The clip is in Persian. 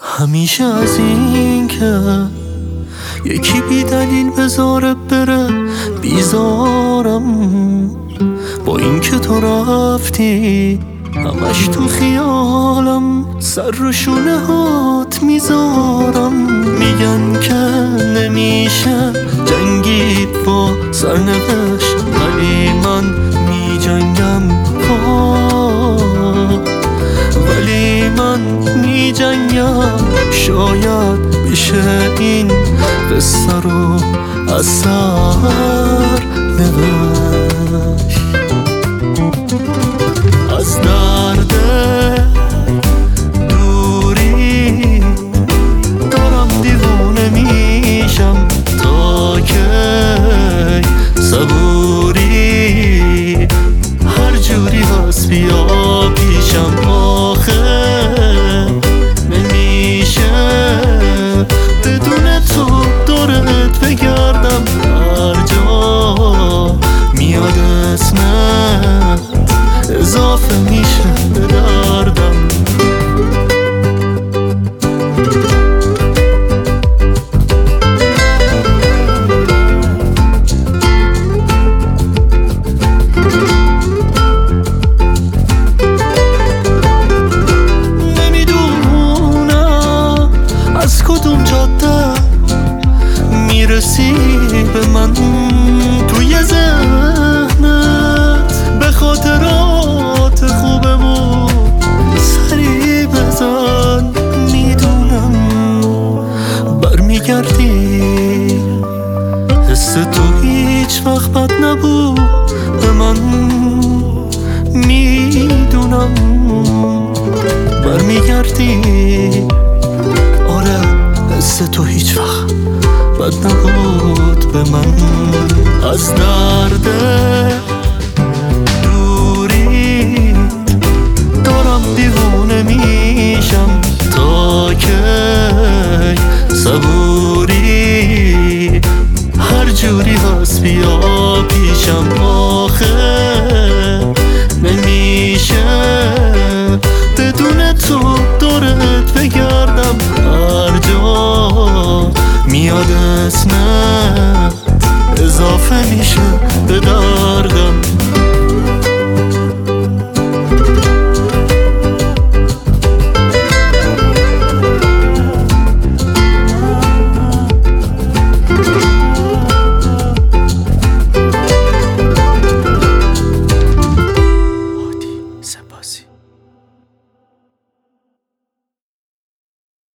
همیشه از این که یکی بی دلیل بذاره بره بیزارم، با این که تو رفتی همش تو خیالم، سر رو شونه هات میذارم. میگن که نمیشه جنگید با سرنوشت، ولی من میجنگم، ولی من میجنگم. شاید بشه این قصه رو از سر نوشت. از درد دوری دارم دیوونه میشم، تا که صبوری هر جوری هست بیا پیشم. آخه نمیشه بدون تو دورت بگردم، هر جا میاد اسمت اضافه میشه به دردم. نمیدونم از کدوم جاده میرسی به من، توی ذهنت به خاطرات خوبمون سری بزن. میدونم برمیگردی، حس تو هیچ وقت بد نبود به من. میدونم برمیگردی، آره حس تو هیچ وقت بد نبود به من. از درد دوری دارم دیوونه میشم، تا که صبوری هر جوری هست بیا پیشم. آخه نمیشه بدون تو دورت بگردم، هر جا میاد اسمت اضافه میشه